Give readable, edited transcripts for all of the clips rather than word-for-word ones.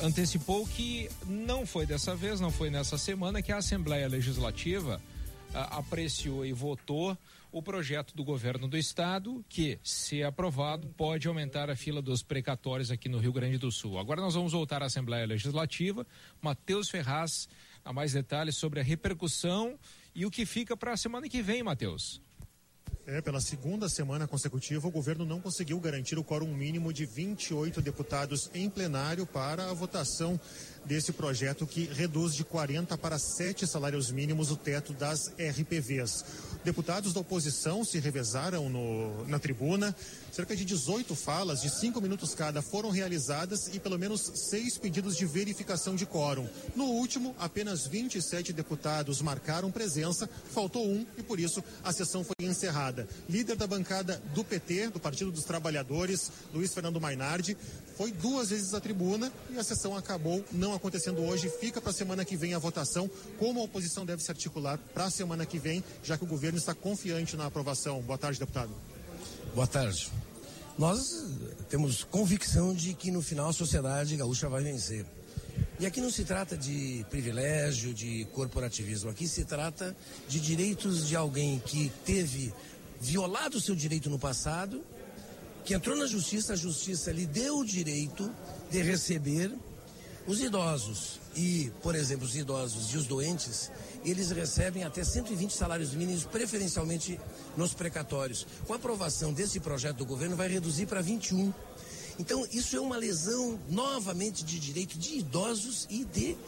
antecipou que não foi dessa vez, não foi nessa semana que a Assembleia Legislativa apreciou e votou o projeto do governo do estado que, se aprovado, pode aumentar a fila dos precatórios aqui no Rio Grande do Sul. Agora nós vamos voltar à Assembleia Legislativa. Matheus Ferraz, a mais detalhes sobre a repercussão e o que fica para a semana que vem, Matheus. Pela segunda semana consecutiva, o governo não conseguiu garantir o quórum mínimo de 28 deputados em plenário para a votação desse projeto que reduz de 40 para 7 salários mínimos o teto das RPVs. Deputados da oposição se revezaram na tribuna. Cerca de 18 falas de 5 minutos cada foram realizadas e pelo menos 6 pedidos de verificação de quórum. No último, apenas 27 deputados marcaram presença, faltou um e por isso a sessão foi encerrada. Líder da bancada do PT, do Partido dos Trabalhadores, Luiz Fernando Mainardi, foi 2 vezes à tribuna e a sessão acabou não acontecendo hoje. Fica para a semana que vem a votação, como a oposição deve se articular para a semana que vem, já que o governo está confiante na aprovação. Boa tarde, deputado. Boa tarde. Nós temos convicção de que no final a sociedade gaúcha vai vencer. E aqui não se trata de privilégio, de corporativismo. Aqui se trata de direitos de alguém que teve violado o seu direito no passado, que entrou na justiça, a justiça lhe deu o direito de receber os idosos. E, por exemplo, os idosos e os doentes, eles recebem até 120 salários mínimos, preferencialmente nos precatórios. Com a aprovação desse projeto do governo, vai reduzir para 21. Então, isso é uma lesão, novamente, de direito de idosos e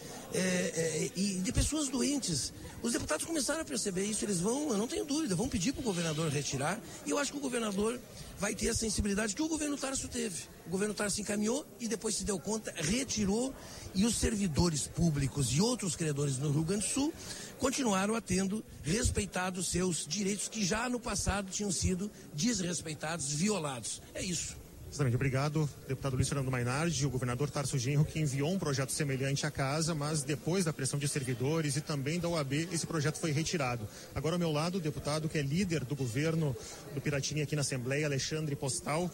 de pessoas doentes. Os deputados começaram a perceber isso, eles vão, eu não tenho dúvida, vão pedir para o governador retirar, e eu acho que o governador vai ter a sensibilidade que o governo Tarso teve. O governo Tarso encaminhou e depois se deu conta, retirou, e os servidores públicos e outros credores no Rio Grande do Sul continuaram a tendo respeitado seus direitos que já no passado tinham sido desrespeitados, violados. É isso. Exatamente, obrigado, deputado Luiz Fernando Mainardi, o governador Tarso Genro, que enviou um projeto semelhante à casa, mas depois da pressão de servidores e também da OAB, esse projeto foi retirado. Agora ao meu lado, o deputado que é líder do governo do Piratini aqui na Assembleia, Alexandre Postal.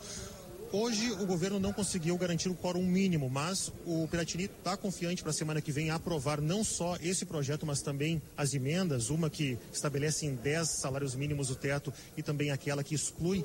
Hoje o governo não conseguiu garantir o quórum mínimo, mas o Piratini está confiante para a semana que vem aprovar não só esse projeto, mas também as emendas, uma que estabelece em 10 salários mínimos o teto e também aquela que exclui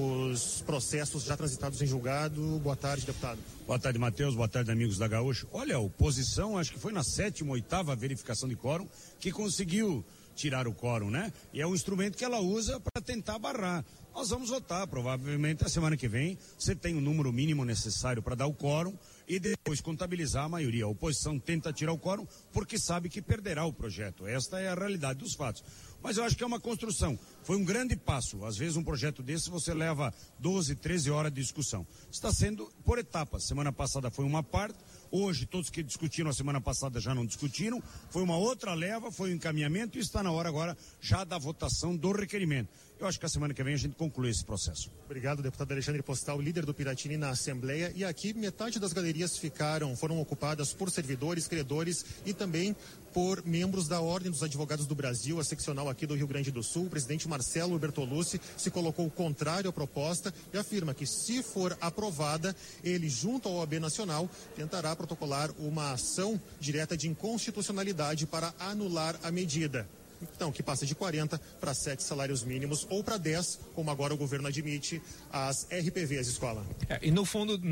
os processos já transitados em julgado. Boa tarde, deputado. Boa tarde, Matheus. Boa tarde, amigos da Gaúcha. Olha, a oposição, acho que foi na 7ª, 8ª verificação de quórum que conseguiu tirar o quórum, né? E é um instrumento que ela usa para tentar barrar. Nós vamos votar, provavelmente, a semana que vem. Você tem o número mínimo necessário para dar o quórum e depois contabilizar a maioria. A oposição tenta tirar o quórum porque sabe que perderá o projeto. Esta é a realidade dos fatos. Mas eu acho que é uma construção. Foi um grande passo. Às vezes um projeto desse você leva 12, 13 horas de discussão. Está sendo por etapas. Semana passada foi uma parte. Hoje, todos que discutiram a semana passada já não discutiram. Foi uma outra leva, foi um encaminhamento e está na hora agora já da votação do requerimento. Eu acho que a semana que vem a gente conclui esse processo. Obrigado, deputado Alexandre Postal, líder do Piratini na Assembleia. E aqui metade das galerias foram ocupadas por servidores, credores e também por membros da Ordem dos Advogados do Brasil, a seccional aqui do Rio Grande do Sul. O presidente Marcelo Bertolucci se colocou contrário à proposta e afirma que, se for aprovada, ele, junto ao OAB Nacional, tentará protocolar uma ação direta de inconstitucionalidade para anular a medida. Então, que passa de 40 para 7 salários mínimos ou para 10, como agora o governo admite, as RPVs, escola. E no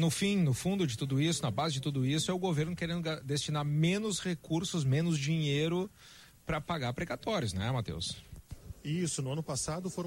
fundo de tudo isso, na base de tudo isso, é o governo querendo destinar menos recursos, menos dinheiro para pagar precatórios, né, Matheus? Isso, no ano passado foram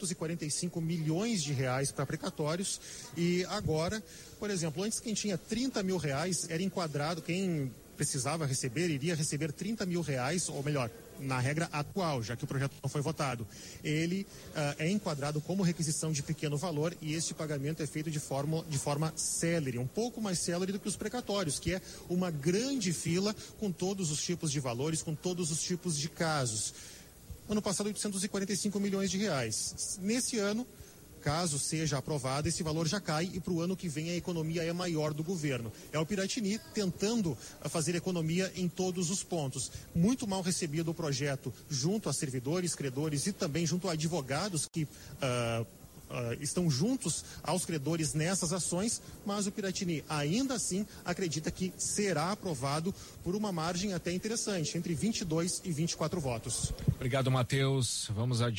845 milhões de reais para precatórios e agora, por exemplo, antes quem tinha 30 mil reais era enquadrado, quem precisava receber, iria receber 30 mil reais, ou melhor, na regra atual, já que o projeto não foi votado. Ele é enquadrado como requisição de pequeno valor e este pagamento é feito de forma célere, um pouco mais célere do que os precatórios, que é uma grande fila com todos os tipos de valores, com todos os tipos de casos. Ano passado, 845 milhões de reais. Nesse ano, caso seja aprovado, esse valor já cai e para o ano que vem a economia é maior do governo. É o Piratini tentando fazer economia em todos os pontos. Muito mal recebido o projeto junto a servidores, credores e também junto a advogados que estão juntos aos credores nessas ações, mas o Piratini ainda assim acredita que será aprovado por uma margem até interessante, entre 22 e 24 votos. Obrigado, Matheus. Vamos adiante.